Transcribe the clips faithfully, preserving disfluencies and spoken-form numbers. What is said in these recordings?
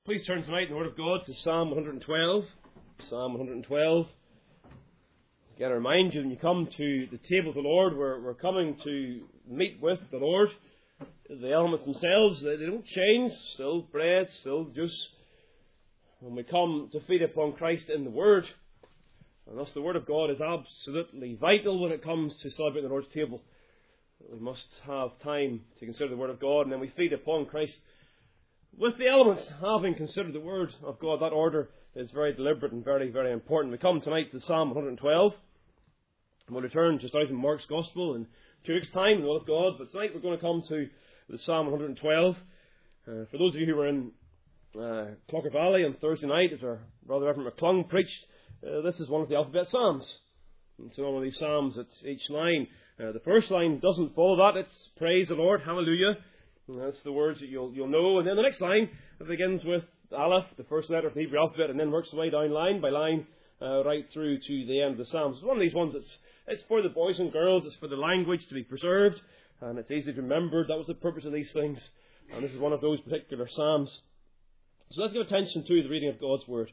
Please turn tonight in the Word of God to Psalm one twelve. Psalm one twelve. Again, I remind you, when you come to the table of the Lord, we're, we're coming to meet with the Lord. The elements themselves, they, they don't change. Still bread, still juice. When we come to feed upon Christ in the Word, and thus the Word of God is absolutely vital when it comes to celebrating the Lord's table. We must have time to consider the Word of God, and then we feed upon Christ with the elements, having considered the Word of God. That order is very deliberate and very, very important. We come tonight to Psalm one twelve. And we'll return just out in Mark's Gospel in two weeks' time, in the will of God. But tonight we're going to come to the Psalm one twelve. Uh, for those of you who were in uh, Clocker Valley on Thursday night, as our brother Reverend McClung preached, uh, this is one of the alphabet Psalms. And so one of these Psalms, it's each line. Uh, the first line doesn't follow that. It's praise the Lord, hallelujah. And that's the words that you'll you'll know. And then the next line, it begins with Aleph, the first letter of the Hebrew alphabet, and then works its way down line by line, uh, right through to the end of the Psalms. It's one of these ones that's it's for the boys and girls, it's for the language to be preserved, and it's easy to remember. That was the purpose of these things. And this is one of those particular Psalms. So let's give attention to the reading of God's Word.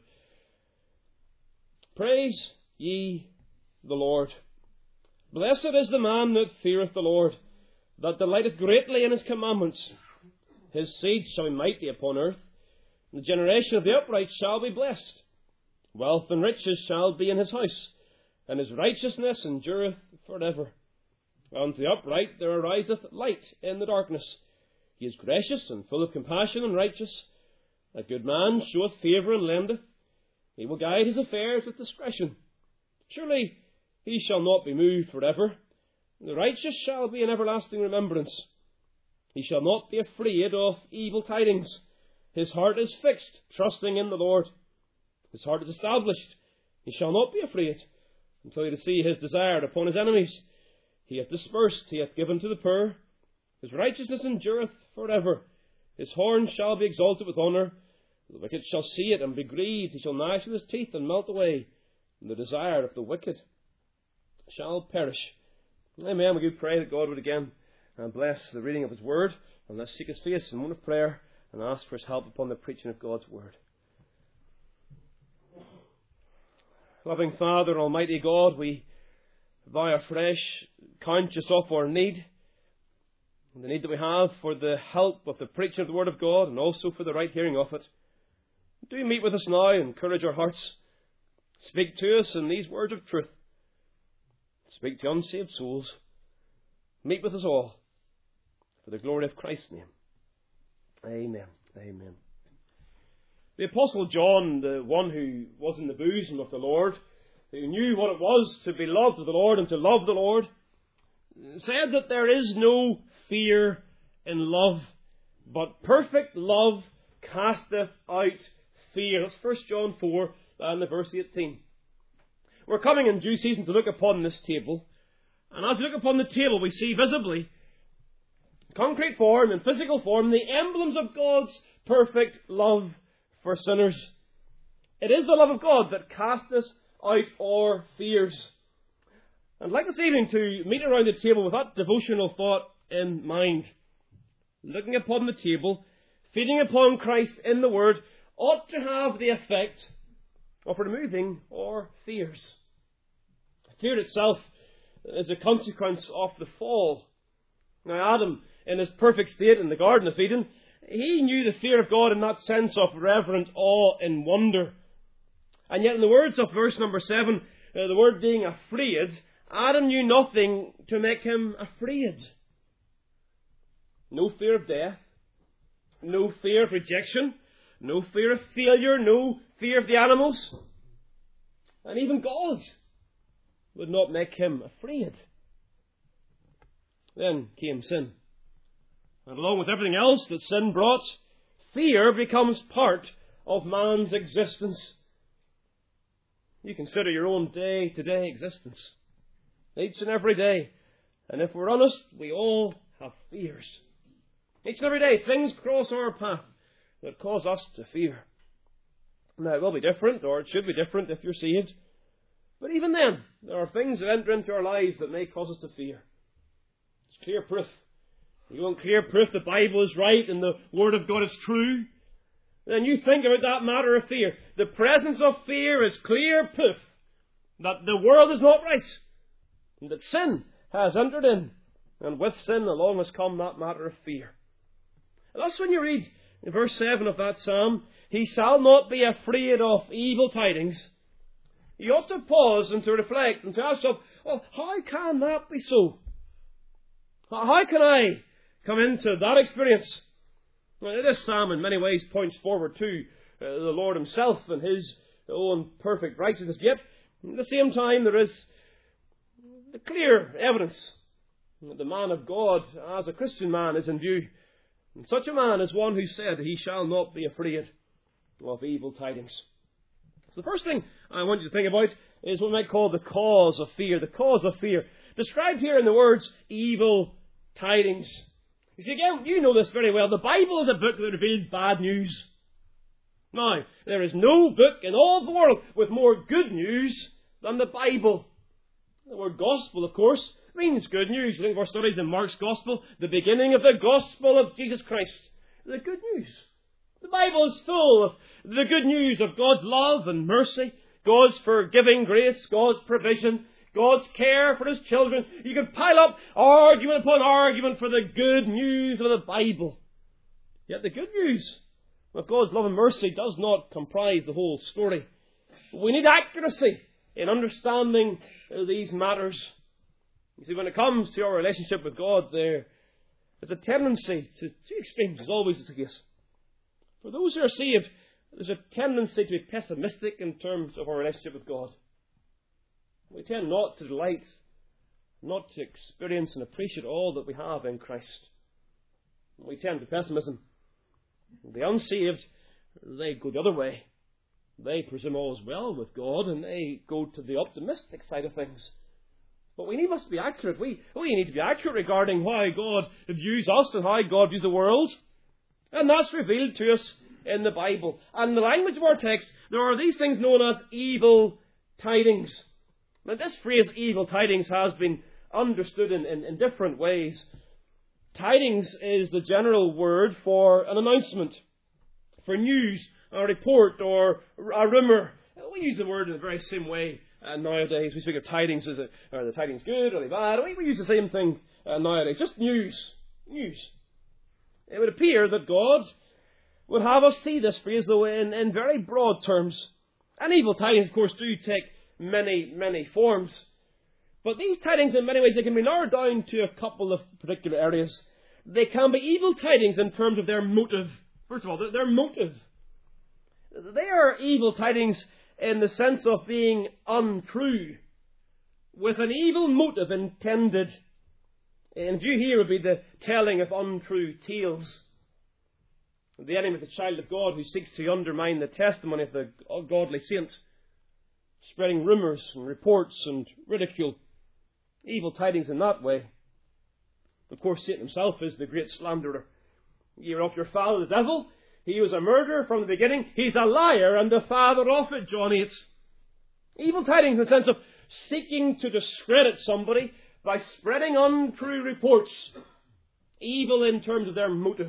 Praise ye the Lord. Blessed is the man that feareth the Lord, that delighteth greatly in his commandments. His seed shall be mighty upon earth. The generation of the upright shall be blessed. Wealth and riches shall be in his house, and his righteousness endureth for ever. Unto the upright there ariseth light in the darkness. He is gracious and full of compassion and righteous. A good man showeth favour and lendeth. He will guide his affairs with discretion. Surely he shall not be moved for ever. The righteous shall be in everlasting remembrance. He shall not be afraid of evil tidings. His heart is fixed, trusting in the Lord. His heart is established. He shall not be afraid until he see his desire upon his enemies. He hath dispersed, he hath given to the poor. His righteousness endureth for ever. His horn shall be exalted with honour. The wicked shall see it and be grieved. He shall gnash with his teeth and melt away. And the desire of the wicked shall perish. Amen. We do pray that God would again uh, bless the reading of His Word, and let's seek His face in a moment of prayer and ask for His help upon the preaching of God's Word. Loving Father and Almighty God, we vow afresh, conscious of our need, and the need that we have for the help of the preaching of the Word of God, and also for the right hearing of it. Do meet with us now, encourage our hearts, speak to us in these words of truth. Speak to unsaved souls. Meet with us all for the glory of Christ's name. Amen. Amen. The Apostle John, the one who was in the bosom of the Lord, who knew what it was to be loved of the Lord and to love the Lord, said that there is no fear in love, but perfect love casteth out fear. That's First John four and the verse eighteen. We're coming in due season to look upon this table. And as we look upon the table, we see visibly, in concrete form, in physical form, the emblems of God's perfect love for sinners. It is the love of God that casteth out our fears. I'd like this evening to meet around the table with that devotional thought in mind. Looking upon the table, feeding upon Christ in the Word, ought to have the effect of removing our fears. Fear itself is a consequence of the fall. Now, Adam, in his perfect state in the Garden of Eden, he knew the fear of God in that sense of reverent awe and wonder. And yet, in the words of verse number seven, uh, the word being afraid, Adam knew nothing to make him afraid. No fear of death, no fear of rejection, no fear of failure, no fear of the animals. And even God would not make him afraid. Then came sin. And along with everything else that sin brought, fear becomes part of man's existence. You consider your own day-to-day existence. Each and every day. And if we're honest, we all have fears. Each and every day, things cross our path that cause us to fear. Now, it will be different, or it should be different if you're saved. But even then, there are things that enter into our lives that may cause us to fear. It's clear proof. You want clear proof the Bible is right and the Word of God is true? then you think about that matter of fear. The presence of fear is clear proof that the world is not right, and that sin has entered in, and with sin along has come that matter of fear. And that's when you read in verse seven of that psalm, he shall not be afraid of evil tidings. You ought to pause and to reflect and to ask yourself, oh, how can that be so? How can I come into that experience? Well, this psalm in many ways points forward to uh, the Lord himself and his own perfect righteousness. Yet, at the same time, there is the clear evidence that the man of God, as a Christian man, is in view. And such a man is one who said, he shall not be afraid of evil tidings. So the first thing I want you to think about is what we might call the cause of fear. The cause of fear. Described here in the words, evil tidings. You see, again, you know this very well. The Bible is a book that reveals bad news. Now, there is no book in all the world with more good news than the Bible. The word gospel, of course, means good news. Think of our studies in Mark's Gospel, the beginning of the gospel of Jesus Christ. The good news. The Bible is full of the good news of God's love and mercy, God's forgiving grace, God's provision, God's care for his children. You could pile up argument upon argument for the good news of the Bible. Yet the good news of God's love and mercy does not comprise the whole story. We need accuracy in understanding these matters. You see, when it comes to our relationship with God, there is a tendency to two extremes, as always is the case. For those who are saved, there's a tendency to be pessimistic in terms of our relationship with God. We tend not to delight, not to experience and appreciate all that we have in Christ. We tend to pessimism. The unsaved, they go the other way. They presume all is well with God, and they go to the optimistic side of things. But we must be accurate. We, we need to be accurate regarding how God views us and how God views the world. And that's revealed to us in the Bible. And in the language of our text, there are these things known as evil tidings. Now, this phrase, evil tidings, has been understood in, in, in different ways. Tidings is the general word for an announcement, for news, a report, or a rumour. We use the word in the very same way uh, nowadays. We speak of tidings. Is it, are the tidings good? Are they bad? We, we use the same thing uh, nowadays. Just news. News. It would appear that God would have us see this phrase, though, in, in very broad terms. And evil tidings, of course, do take many, many forms. But these tidings, in many ways, they can be narrowed down to a couple of particular areas. They can be evil tidings in terms of their motive. First of all, their, their motive. They are evil tidings in the sense of being untrue, with an evil motive intended. In view here would be the telling of untrue tales. The enemy of the child of God who seeks to undermine the testimony of the godly saint, spreading rumours and reports and ridicule. Evil tidings in that way. Of course, Satan himself is the great slanderer. You're of your father the devil. He was a murderer from the beginning. He's a liar and the father of it, John eight. Evil tidings in the sense of seeking to discredit somebody by spreading untrue reports. Evil in terms of their motive.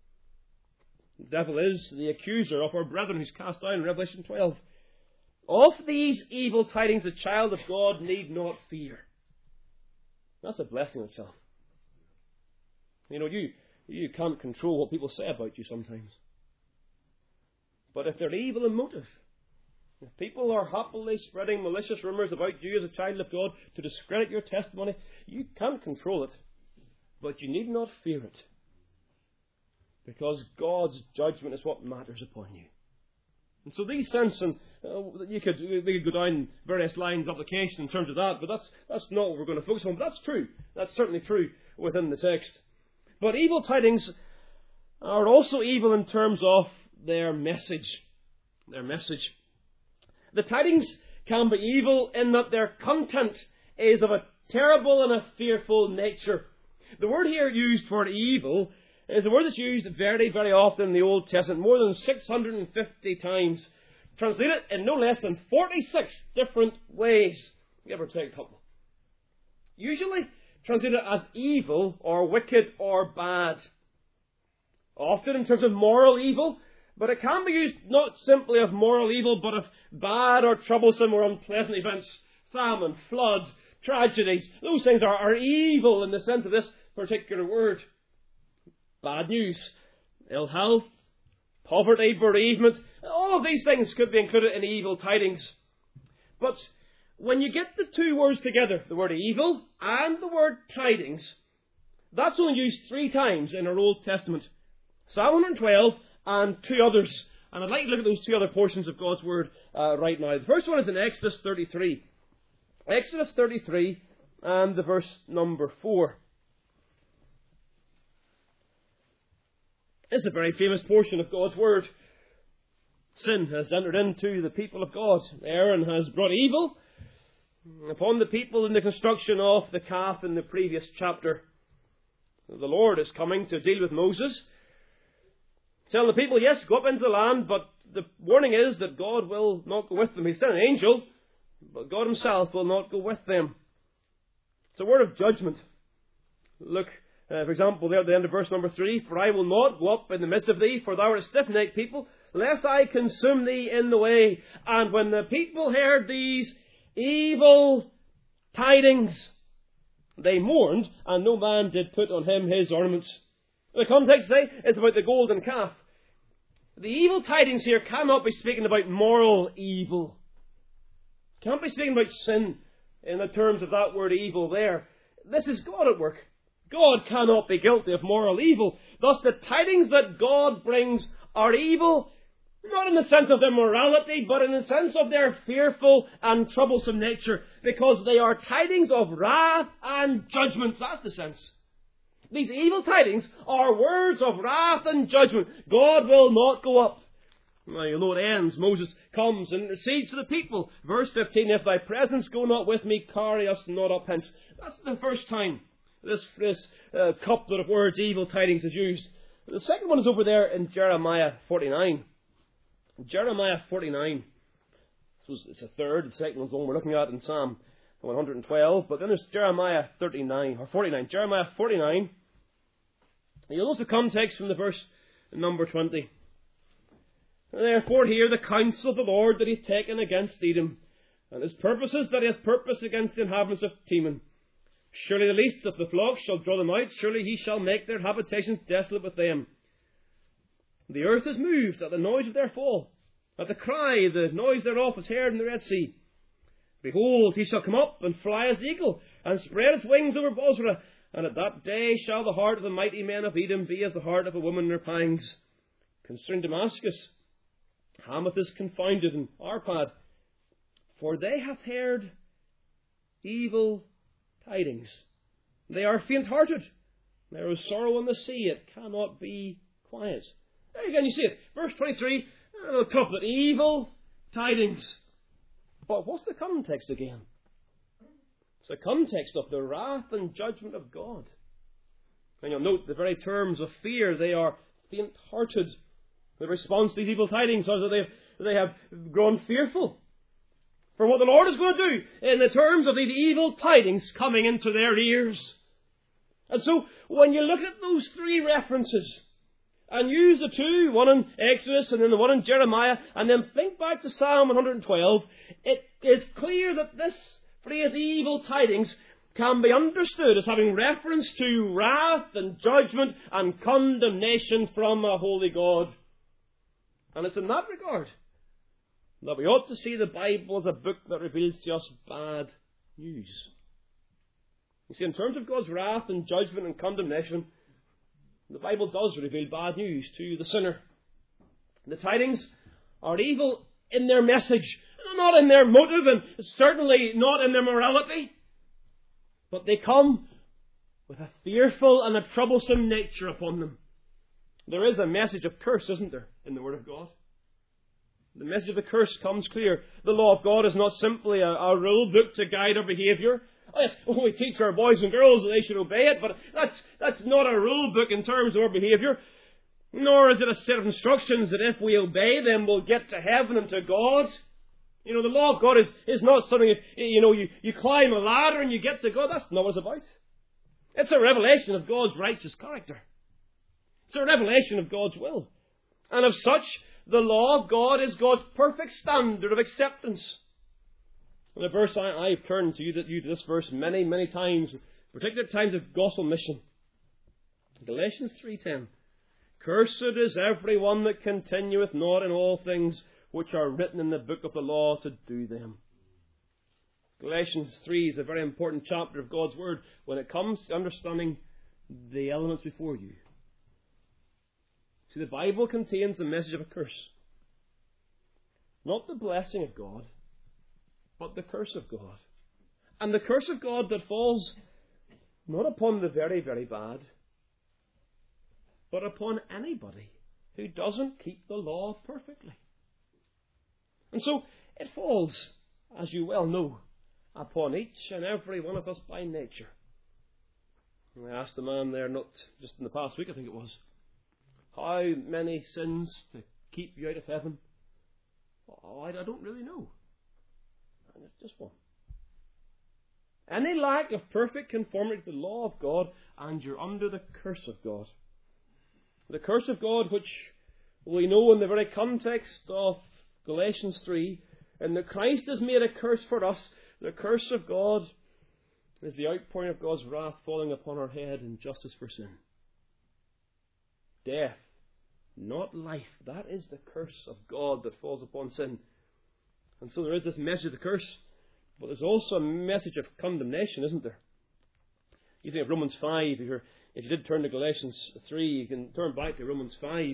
The devil is the accuser of our brethren who's cast down in Revelation twelve. Of these evil tidings, the child of God need not fear. That's a blessing itself. You know, you, you can't control what people say about you sometimes. But if they're evil in motive, if people are happily spreading malicious rumours about you as a child of God to discredit your testimony, you can't control it. But you need not fear it. Because God's judgment is what matters upon you. And so these sense, and uh, you could we could go down various lines of application in terms of that, but that's that's not what we're going to focus on. But that's true. That's certainly true within the text. But evil tidings are also evil in terms of their message. Their message. The tidings can be evil in that their content is of a terrible and a fearful nature. The word here used for evil is a word that's used very, very often in the Old Testament, more than six hundred fifty times. Translated in no less than forty-six different ways. Give or take a couple. Usually translated as evil or wicked or bad. Often in terms of moral evil, But it can be used not simply of moral evil, but of bad or troublesome or unpleasant events. Famine, flood, tragedies. Those things are, are evil in the sense of this particular word. Bad news, ill health, poverty, bereavement. All of these things could be included in evil tidings. But when you get the two words together, the word evil and the word tidings, that's only used three times in our Old Testament. Psalm one twelve and two others. And I'd like to look at those two other portions of God's Word uh, right now. The first one is in Exodus thirty-three. Exodus thirty-three and the verse number four. This is a very famous portion of God's Word. Sin has entered into the people of God. Aaron has brought evil upon the people in the construction of the calf in the previous chapter. The Lord is coming to deal with Moses, telling the people, yes, go up into the land, but the warning is that God will not go with them. He sent an angel, but God himself will not go with them. It's a word of judgment. Look, uh, for example, there at the end of verse number three, for I will not go up in the midst of thee, for thou art a stiff-necked people, lest I consume thee in the way. And when the people heard these evil tidings, they mourned, and no man did put on him his ornaments. The context today is about the golden calf. The evil tidings here cannot be speaking about moral evil. Can't be speaking about sin in the terms of that word evil there. This is God at work. God cannot be guilty of moral evil. Thus the tidings that God brings are evil, not in the sense of their morality, but in the sense of their fearful and troublesome nature, because they are tidings of wrath and judgment. That's the sense. These evil tidings are words of wrath and judgment. God will not go up. Now you know it ends. Moses comes and intercedes for the people. Verse fifteen, if thy presence go not with me, carry us not up hence. That's the first time this, this uh, couplet of words, evil tidings, is used. The second one is over there in Jeremiah forty-nine. Jeremiah forty-nine. It's a third. The second one's the one we're looking at in Psalm one hundred twelve. But then there's Jeremiah thirty-nine, or forty-nine. Jeremiah forty-nine. You'll notice the context from the verse number twenty. Therefore hear the counsel of the Lord that he hath taken against Edom, and his purposes that he hath purposed against the inhabitants of Teman. Surely the least of the flock shall draw them out, surely he shall make their habitations desolate with them. The earth is moved at the noise of their fall, at the cry, the noise thereof is heard in the Red Sea. Behold, he shall come up and fly as the eagle, and spread his wings over Bozrah, and at that day shall the heart of the mighty men of Edom be as the heart of a woman in her pangs. Concerning Damascus, Hamath is confounded, and Arpad, for they have heard evil tidings. They are faint-hearted. There is sorrow in the sea, it cannot be quiet. There again you see it. Verse twenty-three, a couplet, evil tidings. But what's the context again? It's the context of the wrath and judgment of God. And you'll note the very terms of fear, they are faint-hearted. The response to these evil tidings is that they have, they have grown fearful for what the Lord is going to do in the terms of these evil tidings coming into their ears. And so, when you look at those three references, and use the two, one in Exodus and then the one in Jeremiah, and then think back to Psalm one hundred twelve, it is clear that this phrase, evil tidings, can be understood as having reference to wrath and judgment and condemnation from a holy God. And it's in that regard that we ought to see the Bible as a book that reveals to us bad news. You see, in terms of God's wrath and judgment and condemnation, the Bible does reveal bad news to the sinner. The tidings are evil in their message, not in their motive, and certainly not in their morality. But they come with a fearful and a troublesome nature upon them. There is a message of curse, isn't there, in the Word of God? The message of the curse comes clear. The law of God is not simply a, a rule book to guide our behaviour. Oh, yes, we teach our boys and girls that they should obey it, but that's, that's not a rule book in terms of our behaviour. Nor is it a set of instructions that if we obey them, we'll get to heaven and to God. You know, the law of God is, is not something, you know, you, you climb a ladder and you get to God. That's not what it's about. It's a revelation of God's righteous character. It's a revelation of God's will. And of such, the law of God is God's perfect standard of acceptance. And the verse I, I've turned to you, that you to this verse many, many times, particularly at times of gospel mission. Galatians three ten. Cursed is every one that continueth not in all things which are written in the book of the law to do them. Galatians three is a very important chapter of God's Word when it comes to understanding the elements before you. See, the Bible contains the message of a curse. Not the blessing of God, but the curse of God. And the curse of God that falls not upon the very, very bad, but upon anybody who doesn't keep the law perfectly. And so it falls, as you well know, upon each and every one of us by nature. And I asked a man there, not just in the past week, I think it was, how many sins to keep you out of heaven? Oh, I, I don't really know. And it's just one. Any lack of perfect conformity to the law of God, and you're under the curse of God. The curse of God, which we know in the very context of Galatians three, and that Christ has made a curse for us. The curse of God is the outpouring of God's wrath falling upon our head in justice for sin. Death, not life. That is the curse of God that falls upon sin. And so there is this message of the curse, but there's also a message of condemnation, isn't there? You think of Romans five. If, you're, if you did turn to Galatians three, you can turn back to Romans five.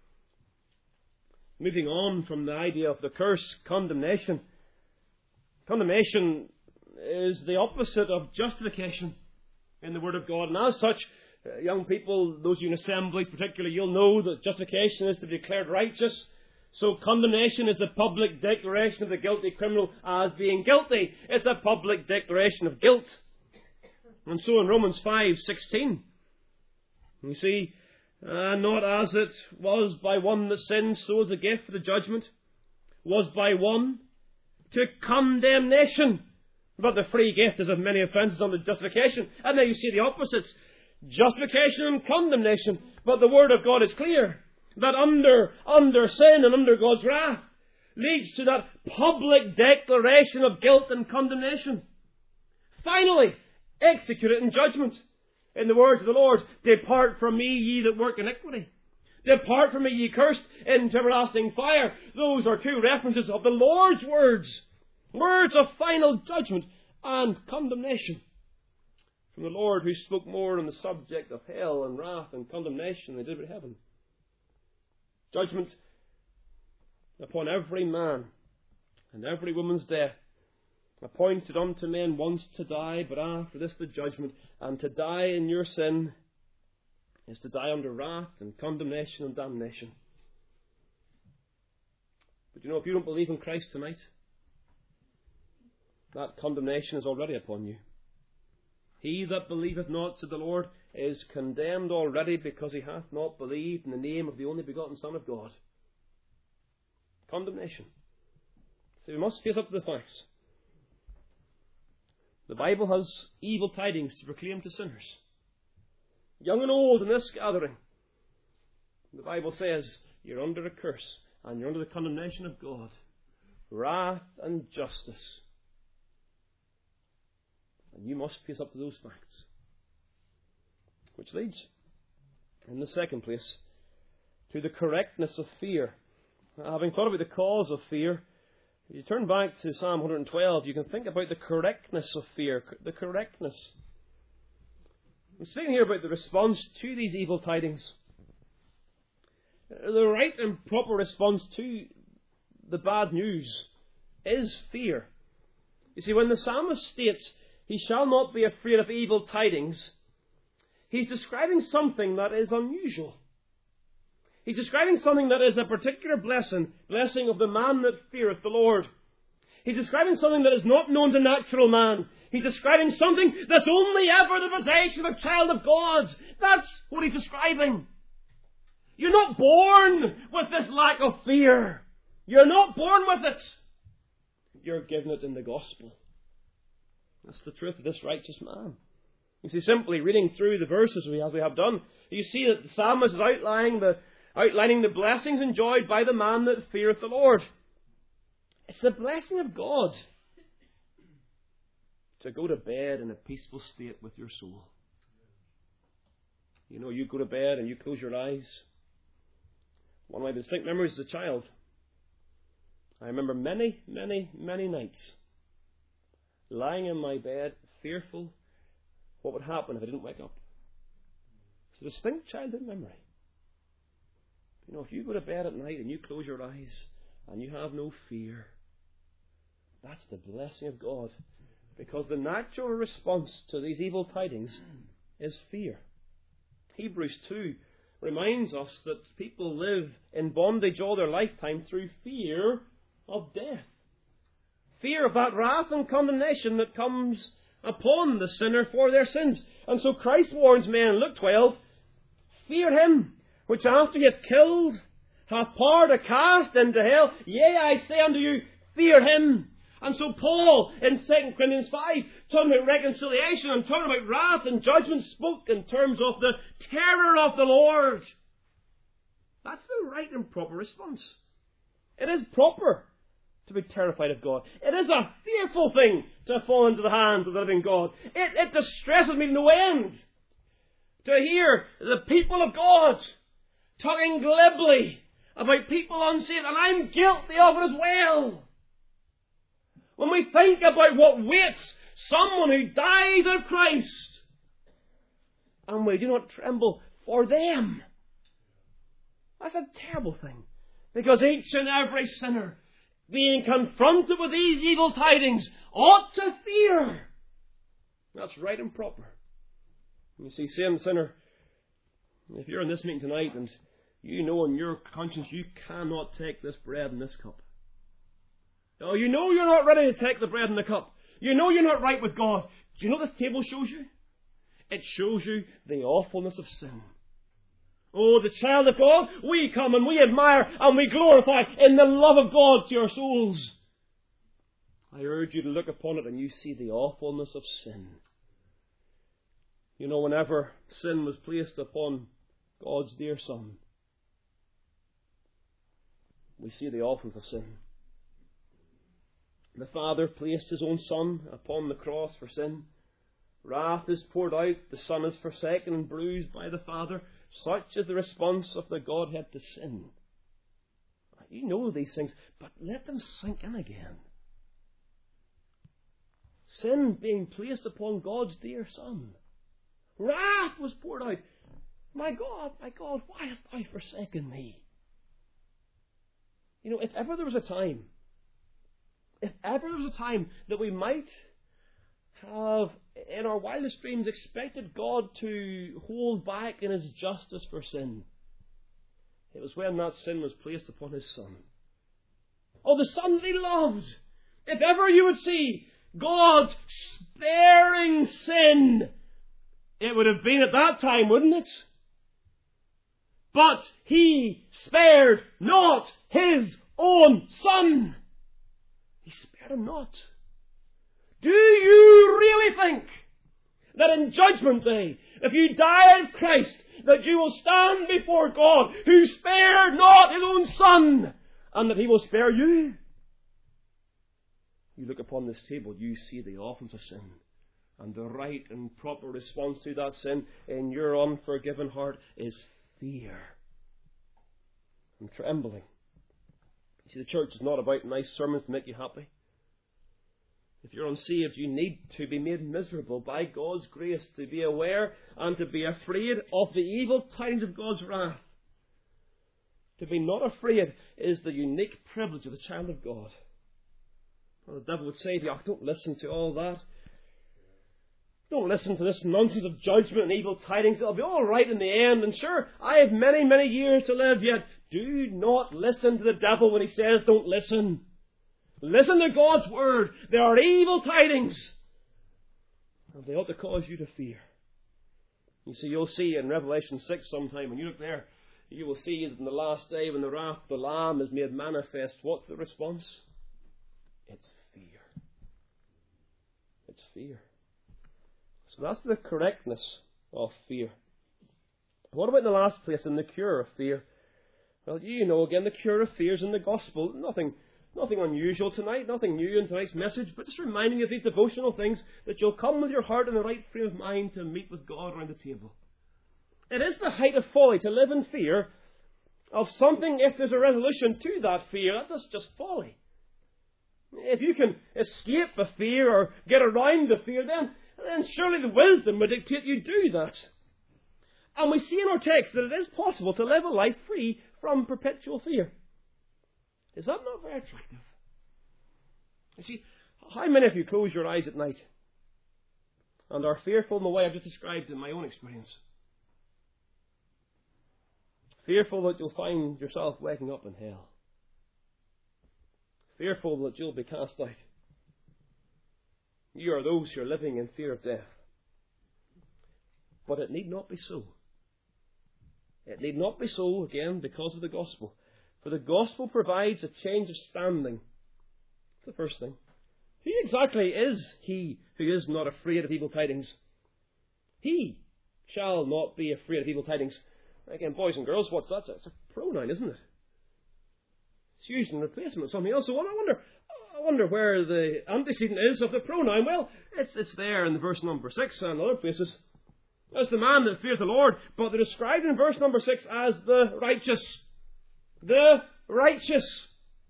Moving on from the idea of the curse, condemnation. Condemnation is the opposite of justification in the Word of God. And as such, uh, young people, those of you in assemblies particularly, you'll know that justification is to be declared righteous. So condemnation is the public declaration of the guilty criminal as being guilty. It's a public declaration of guilt. And so in Romans five sixteen, you see, uh, not as it was by one that sinned, so is the gift for the judgment, was by one to condemnation. But the free gift is of many offences unto justification. And then you see the opposites. Justification and condemnation. But the Word of God is clear. That under, under sin and under God's wrath leads to that public declaration of guilt and condemnation. Finally, executed in judgment. In the words of the Lord, depart from me, ye that work iniquity. Depart from me, ye cursed, into everlasting fire. Those are two references of the Lord's words. Words of final judgment and condemnation. From the Lord, who spoke more on the subject of hell and wrath and condemnation than he did with heaven. Judgment upon every man and every woman's death, appointed unto men once to die, but after this the judgment. And to die in your sin is to die under wrath and condemnation and damnation. But you know, if you don't believe in Christ tonight, that condemnation is already upon you. He that believeth not, said the Lord, is condemned already, because he hath not believed in the name of the only begotten Son of God. Condemnation. So we must face up to the facts. The Bible has evil tidings to proclaim to sinners, young and old in this gathering. The Bible says you're under a curse and you're under the condemnation of God, wrath and justice. And you must face up to those facts. Which leads, in the second place, to the correctness of fear. Now, having thought about the cause of fear, if you turn back to Psalm one twelve, you can think about the correctness of fear. The correctness. I'm speaking here about the response to these evil tidings. The right and proper response to the bad news is fear. You see, when the psalmist states, he shall not be afraid of evil tidings, he's describing something that is unusual. He's describing something that is a particular blessing, blessing of the man that feareth the Lord. He's describing something that is not known to natural man. He's describing something that's only ever the possession of a child of God. That's what he's describing. You're not born with this lack of fear. You're not born with it. You're given it in the gospel. That's the truth of this righteous man. You see, simply reading through the verses we, as we have done, you see that the psalmist is outlining the, outlining the blessings enjoyed by the man that feareth the Lord. It's the blessing of God to go to bed in a peaceful state with your soul. You know, you go to bed and you close your eyes. One of my distinct memories as a child, I remember many, many, many nights lying in my bed, fearful what would happen if I didn't wake up. It's a distinct childhood memory. You know, if you go to bed at night and you close your eyes and you have no fear, that's the blessing of God. Because the natural response to these evil tidings is fear. Hebrews two reminds us that people live in bondage all their lifetime through fear of death. Fear of that wrath and condemnation that comes upon the sinner for their sins. And so Christ warns men in Luke twelve, fear him, which after he hath killed, hath power to cast into hell. Yea, I say unto you, fear him. And so Paul, in Second Corinthians five, talking about reconciliation and talking about wrath and judgment, spoke in terms of the terror of the Lord. That's the right and proper response. It is proper to be terrified of God. It is a fearful thing to fall into the hands of the living God. It, it distresses me to no end to hear the people of God talking glibly about people unsaved, and I'm guilty of it as well. When we think about what waits someone who died of Christ, and we do not tremble for them, that's a terrible thing. Because each and every sinner, being confronted with these evil tidings, ought to fear. That's right and proper. You see, same sinner, if you're in this meeting tonight and you know in your conscience you cannot take this bread and this cup. Oh, you know you're not ready to take the bread and the cup. You know you're not right with God. Do you know what this table shows you? It shows you the awfulness of sin. Oh, the child of God, we come and we admire and we glorify in the love of God to your souls. I urge you to look upon it and you see the awfulness of sin. You know, whenever sin was placed upon God's dear Son, we see the awfulness of sin. The Father placed His own Son upon the cross for sin. Wrath is poured out. The Son is forsaken and bruised by the Father. Such is the response of the Godhead to sin. You know these things, but let them sink in again. Sin being placed upon God's dear Son. Wrath was poured out. My God, my God, why hast thou forsaken me? You know, if ever there was a time If ever there was a time that we might have, in our wildest dreams, expected God to hold back in His justice for sin, it was when that sin was placed upon His Son. Oh, the Son that He loved! If ever you would see God sparing sin, it would have been at that time, wouldn't it? But He spared not His own Son. He spared Him not. Do you really think that in Judgment Day, if you die in Christ, that you will stand before God who spared not His own Son, and that He will spare you? You look upon this table, you see the awfulness of sin, and the right and proper response to that sin in your unforgiven heart is fear and trembling. You see, the church is not about nice sermons to make you happy. If you're unsaved, you need to be made miserable by God's grace, to be aware and to be afraid of the evil tidings of God's wrath. To be not afraid is the unique privilege of the child of God. Well, the devil would say to you, oh, don't listen to all that. Don't listen to this nonsense of judgment and evil tidings. It'll be all right in the end. And sure, I have many, many years to live yet. Do not listen to the devil when he says don't listen. Listen to God's word. There are evil tidings, and they ought to cause you to fear. You see, you'll see in Revelation six sometime, when you look there, you will see that in the last day when the wrath of the Lamb is made manifest, what's the response? It's fear. It's fear. So that's the correctness of fear. What about in the last place, in the cure of fear? Well, you know again the cure of fears in the gospel. Nothing nothing unusual tonight, nothing new in tonight's message, but just reminding you of these devotional things that you'll come with your heart in the right frame of mind to meet with God around the table. It is the height of folly to live in fear of something if there's a resolution to that fear. That's just folly. If you can escape a fear or get around the fear, then, then surely the wisdom would dictate you do that. And we see in our text that it is possible to live a life free from perpetual fear. Is that not very attractive? You see, how many of you close your eyes at night and are fearful in the way I've just described in my own experience? Fearful that you'll find yourself waking up in hell. Fearful that you'll be cast out. You are those who are living in fear of death. But it need not be so. It need not be so, again, because of the gospel. For the gospel provides a change of standing. That's the first thing. Who exactly is he who is not afraid of evil tidings? He shall not be afraid of evil tidings. Again, boys and girls, what's that? It's a pronoun, isn't it? It's used in replacement of something else. So I wonder, I wonder where the antecedent is of the pronoun. Well, it's it's there in the verse number six and other places. That's the man that fears the Lord, but they're described in verse number six as the righteous. The righteous.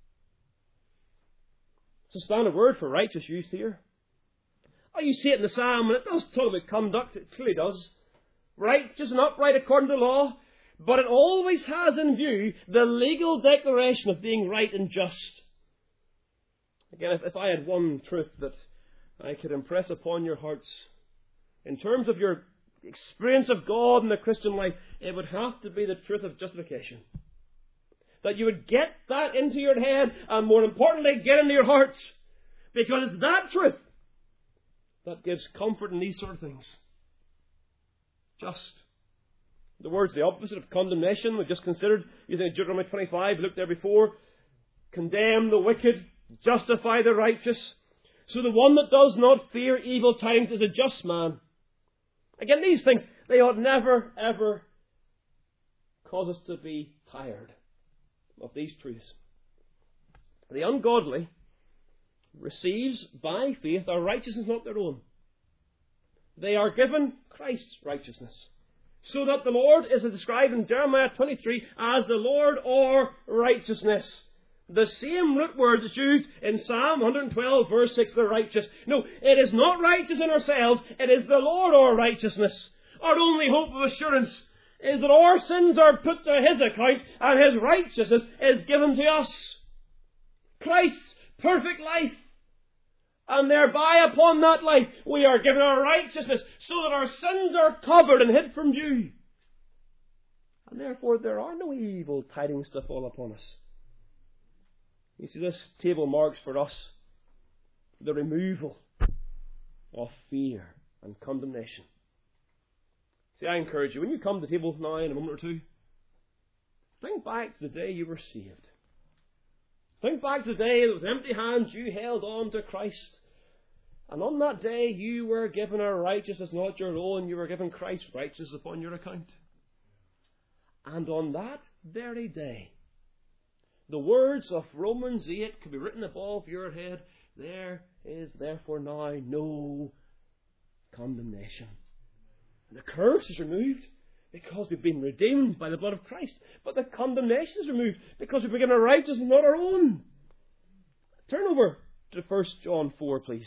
It's a standard word for righteous used here. Oh, you see it in the psalm, and it does talk about conduct. It clearly does. Righteous and upright according to law. But it always has in view the legal declaration of being right and just. Again, if, if I had one truth that I could impress upon your hearts in terms of your experience of God in the Christian life, it would have to be the truth of justification. That you would get that into your head, and more importantly, get into your hearts. Because it's that truth that gives comfort in these sort of things. Just. The word's the opposite of condemnation. We just considered, using Deuteronomy twenty-five, looked there before. Condemn the wicked, justify the righteous. So the one that does not fear evil tidings is a just man. Again, these things, they ought never, ever cause us to be tired of these truths. The ungodly receives by faith a righteousness not their own. They are given Christ's righteousness. So that the Lord is described in Jeremiah twenty-three as the Lord or righteousness. The same root word is used in Psalm one twelve verse six, the righteous. No, it is not righteous in ourselves. It is the Lord or righteousness. Our only hope of assurance is that our sins are put to His account and His righteousness is given to us. Christ's perfect life. And thereby upon that life we are given our righteousness so that our sins are covered and hid from view. And therefore there are no evil tidings to fall upon us. You see, this table marks for us the removal of fear and condemnation. See, I encourage you, when you come to the table now in a moment or two, think back to the day you were saved. Think back to the day that with empty hands you held on to Christ. And on that day you were given a righteousness not your own. You were given Christ's righteousness upon your account. And on that very day, the words of Romans eight could be written above your head. There is therefore now no condemnation. And the curse is removed because we've been redeemed by the blood of Christ. But the condemnation is removed because we've been given a righteousness not our own. Turn over to First John four, please.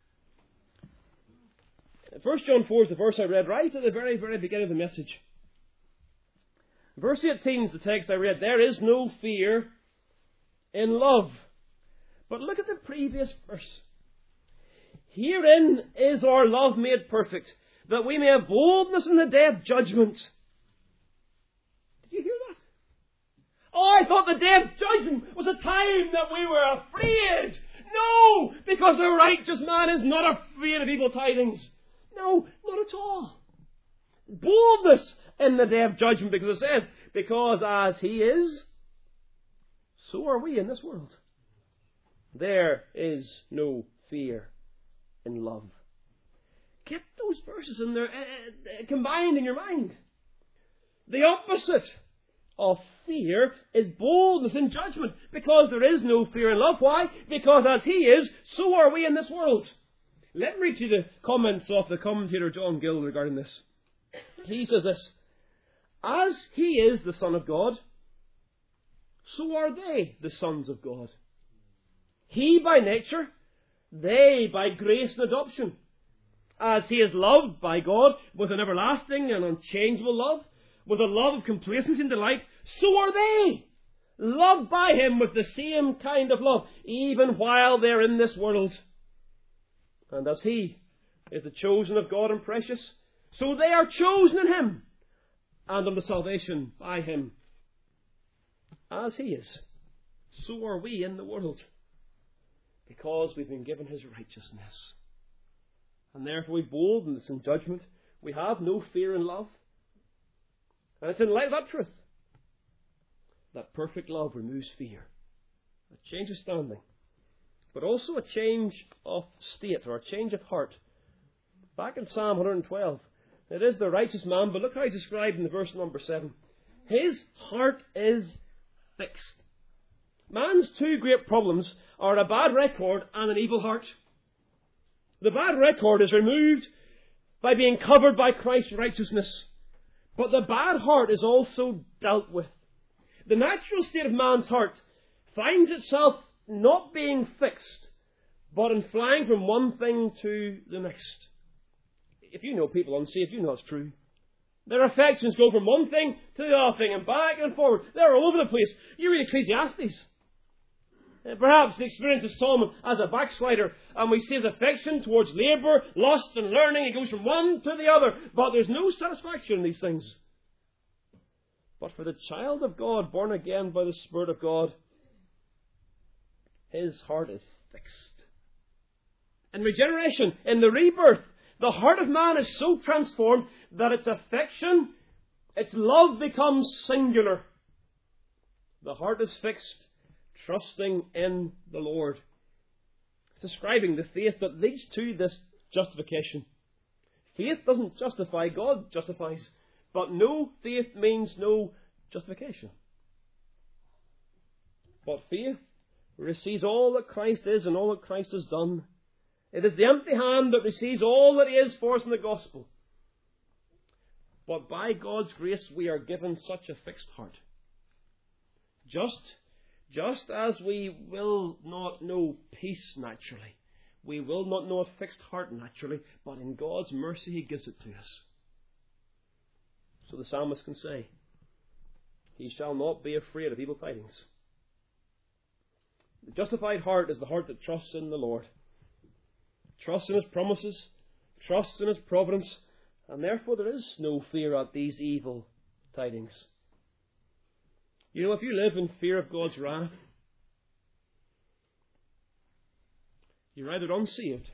First John four is the verse I read right at the very, very beginning of the message. Verse eighteen is the text I read. There is no fear in love. But look at the previous verse. Herein is our love made perfect, that we may have boldness in the day of judgment. Did you hear that? Oh, I thought the day of judgment was a time that we were afraid. No, because the righteous man is not afraid of evil tidings. No, not at all. Boldness in the day of judgment, because it says, because as he is, so are we in this world. There is no fear in love. Get those verses in there, uh, uh, combined in your mind. The opposite of fear is boldness in judgment, because there is no fear in love. Why? Because as He is, so are we in this world. Let me read you the comments of the commentator John Gill regarding this. He says this: as He is the Son of God, so are they the sons of God. He by nature, they by grace and adoption. As He is loved by God with an everlasting and unchangeable love, with a love of complacency and delight, so are they loved by Him with the same kind of love, even while they're in this world. And as He is the chosen of God and precious, so they are chosen in Him and unto salvation by Him. As He is, so are we in the world, because we've been given His righteousness. And therefore we boldness in judgment. We have no fear in love. And it's in light of that truth that perfect love removes fear. A change of standing, but also a change of state, or a change of heart. Back in Psalm one twelve, it is the righteous man, but look how he's described in the verse number seven. His heart is fixed. Man's two great problems are a bad record and an evil heart. The bad record is removed by being covered by Christ's righteousness. But the bad heart is also dealt with. The natural state of man's heart finds itself not being fixed, but in flying from one thing to the next. If you know people unsaved, you know it's true. Their affections go from one thing to the other thing, and back and forward. They're all over the place. You read Ecclesiastes. Perhaps the experience of Solomon as a backslider, and we see his affection towards labour, lust and learning. He goes from one to the other, but there's no satisfaction in these things. But for the child of God, born again by the Spirit of God, his heart is fixed. In regeneration, in the rebirth, the heart of man is so transformed that its affection, its love becomes singular. The heart is fixed, trusting in the Lord. It's describing the faith that leads to this justification. Faith doesn't justify, God justifies. But no faith means no justification. But faith receives all that Christ is and all that Christ has done. It is the empty hand that receives all that He is for us in the gospel. But by God's grace we are given such a fixed heart. Just Just as we will not know peace naturally, we will not know a fixed heart naturally, but in God's mercy He gives it to us. So the psalmist can say, He shall not be afraid of evil tidings. The justified heart is the heart that trusts in the Lord. Trusts in His promises, trusts in His providence, and therefore there is no fear at these evil tidings. You know, if you live in fear of God's wrath, you're either unsaved,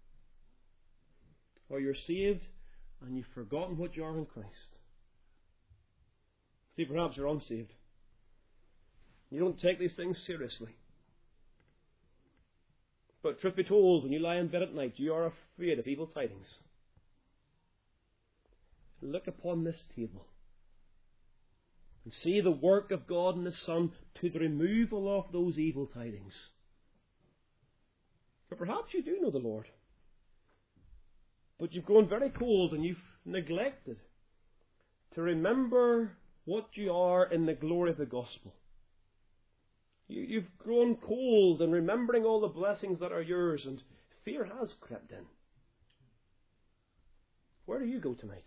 or you're saved and you've forgotten what you are in Christ. See, perhaps you're unsaved. You don't take these things seriously. But truth be told, when you lie in bed at night, you are afraid of evil tidings. Look upon this table and see the work of God and His Son to the removal of those evil tidings. But perhaps you do know the Lord, but you've grown very cold and you've neglected to remember what you are in the glory of the gospel. You, you've grown cold in remembering all the blessings that are yours, and fear has crept in. Where do you go tonight?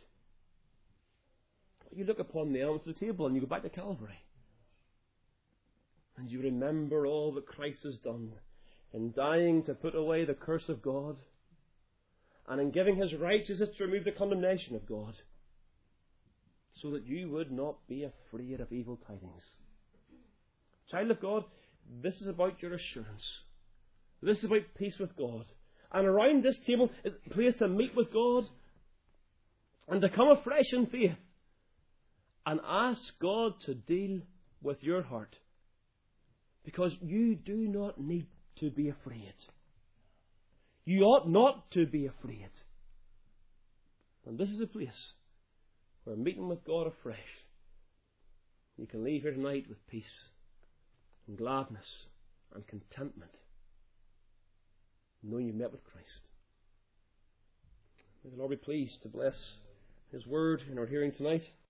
You look upon the elements of the table and you go back to Calvary. And you remember all that Christ has done in dying to put away the curse of God, and in giving His righteousness to remove the condemnation of God, so that you would not be afraid of evil tidings. Child of God, this is about your assurance. This is about peace with God. And around this table is a place to meet with God and to come afresh in faith and ask God to deal with your heart. Because you do not need to be afraid. You ought not to be afraid. And this is a place where meeting with God afresh You can leave here tonight with peace and gladness and contentment, knowing you've met with Christ. May the Lord be pleased to bless His word in our hearing tonight.